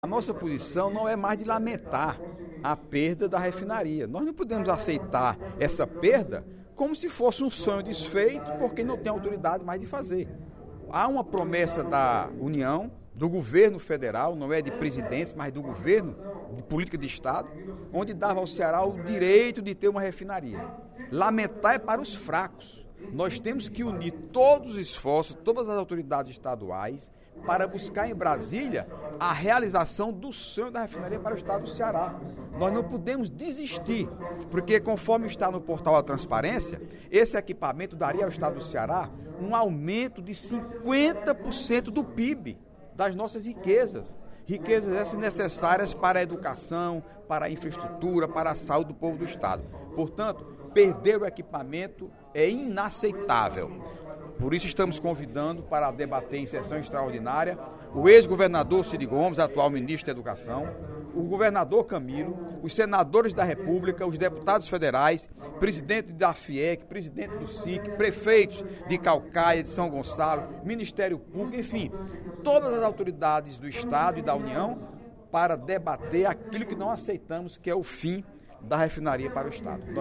A nossa posição não é mais de lamentar a perda da refinaria. Nós não podemos aceitar essa perda como se fosse um sonho desfeito, porque não tem autoridade mais de fazer. Há uma promessa da União, do governo federal, não é de presidentes, mas do governo, de política de Estado, onde dava ao Ceará o direito de ter uma refinaria. Lamentar é para os fracos. Nós temos que unir todos os esforços, todas as autoridades estaduais, para buscar em Brasília a realização do sonho da refinaria para o estado do Ceará. Nós não podemos desistir, porque conforme está no portal da Transparência, esse equipamento daria ao estado do Ceará um aumento de 50% do PIB, das nossas riquezas. Riquezas essas necessárias para a educação, para a infraestrutura, para a saúde do povo do estado. Portanto, perder o equipamento é inaceitável. Por isso estamos convidando para debater em sessão extraordinária o ex-governador Cid Gomes, atual ministro da Educação, o governador Camilo, os senadores da República, os deputados federais, presidente da FIEC, presidente do SIC, prefeitos de Caucaia, de São Gonçalo, Ministério Público, enfim, todas as autoridades do Estado e da União para debater aquilo que não aceitamos, que é o fim da refinaria para o Estado.